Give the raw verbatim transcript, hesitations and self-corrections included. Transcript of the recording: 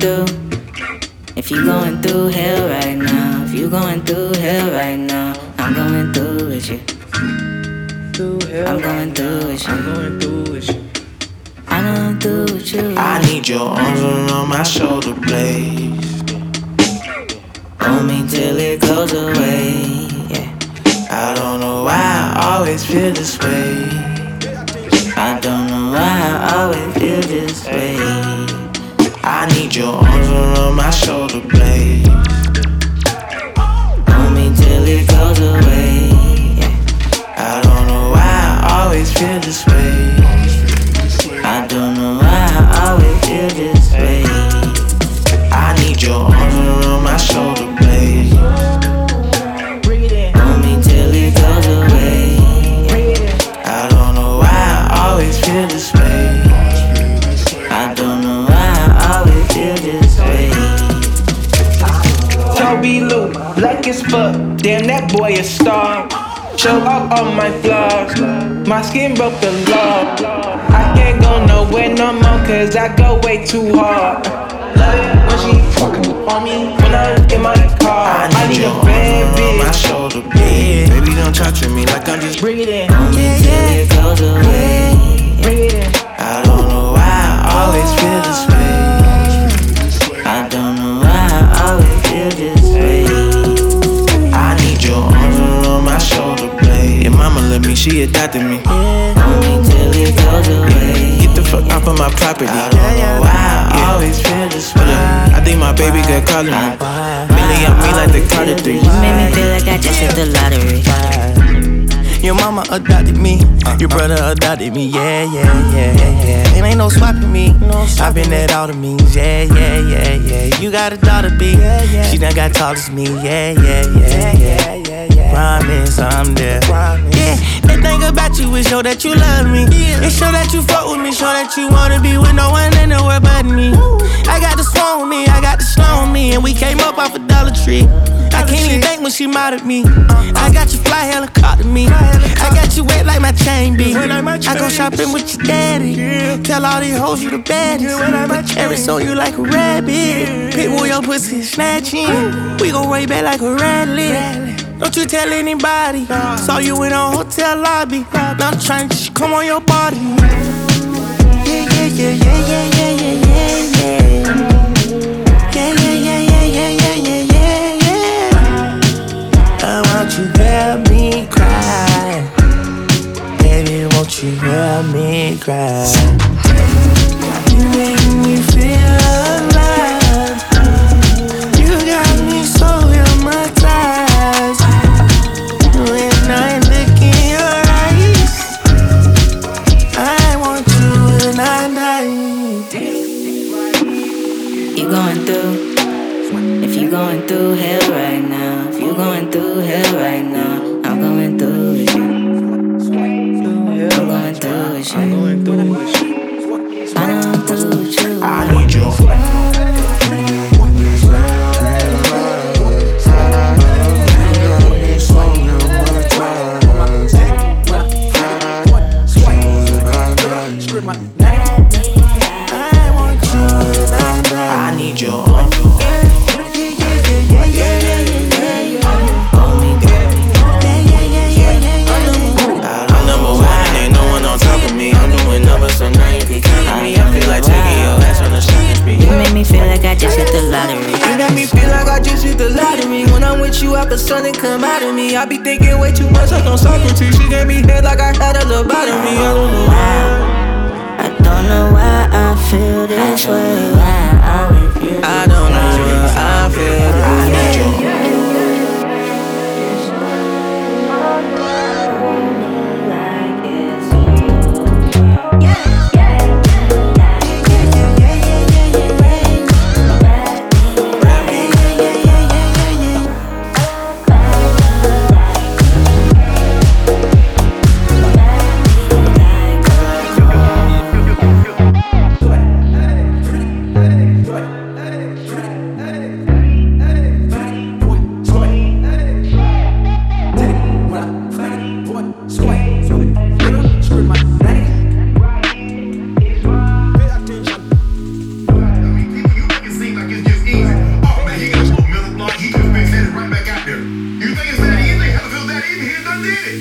through, if you going through hell right now, if you going through hell right now, I'm going through with you. I'm going through with you. I'm going through with you. I'm going through with you. I need your arms around my shoulder blades. Hold me till it goes away. Yeah. I don't know why I always feel this way. I don't know why I always feel this way. I need your arms around my shoulder blades. Hold me till it goes away. Yeah. I don't know why I always feel this way. I don't know why I always feel this way. I need your arms around my shoulder blades. Hold me till it goes away. I don't know why I always feel this way. I don't know why I always feel this way. Toby Lou, black as fuck, damn that boy a star. Show off all my flaws, my skin broke the law. I can't go nowhere no more cause I go way too hard. Love it when she talking on me, when I in my car. I need your arms around my shoulder blades. Baby, don't torture me like I'm just Bring it in, Hold me till it goes away. bring it in. I don't know why I always feel this way. I don't know why I always feel this way. I need your arms around my shoulder blade. Your mama love me, she adopted me. Hold me till it goes away. Get the fuck off of my property. I don't know why I always feel this way. I think my baby girl calling me. Millie on me like the Carter three. You made me feel like I just hit the lottery. Your mama adopted me, your brother adopted me, yeah, yeah, yeah, yeah. It ain't no swapping me, I've been at all the means, yeah, yeah, yeah, yeah. You got a daughter, B, she done got tall as me, yeah, yeah, yeah, yeah, yeah, yeah. Promise I'm there, yeah. That thing about you is show that you love me, and show that you fuck with me, show that you wanna be with no one in the world but me. I got the swan with me, I got the slow on me, and we came up off a Dollar Tree. I can't even think when she mad at me. I got you fly helicopter me. I got you wet like my chain be. I go shopping with your daddy. Tell all these hoes you the baddest. Put cherries on you like a rabbit. Pitbull your pussy snatching. We gon' way back like a rattling. Don't you tell anybody. Saw you in a hotel lobby. Now I'm trying to come on your body. Yeah, yeah, yeah, yeah, yeah, yeah, yeah, yeah. Yeah, yeah, yeah, yeah, yeah, yeah, yeah, yeah. I want you to help me cry. Baby, won't you help me cry? You make me feel alive. You got me so hypnotized. When I look in your eyes, I want you and I die. You going through, if you going through hell right now, if you going through hell right now, I'm going through with you. I'm going through with you. I'm going through with you. I'm going through with you. I need your I need your arm. I'm number one, ain't no one on top of me. I'm doing numbers, so now you can count me. I feel like taking your ass on the shopping spree. You make me feel like I just hit the lottery. You got me feel like I just hit the lottery. When I'm with you, I feel something come out of me. I be thinking way too much, like on Socrates. She gave me head like I had a lobotomy. I don't know why. I don't know why I feel this way. I don't know why I feel this way. did it.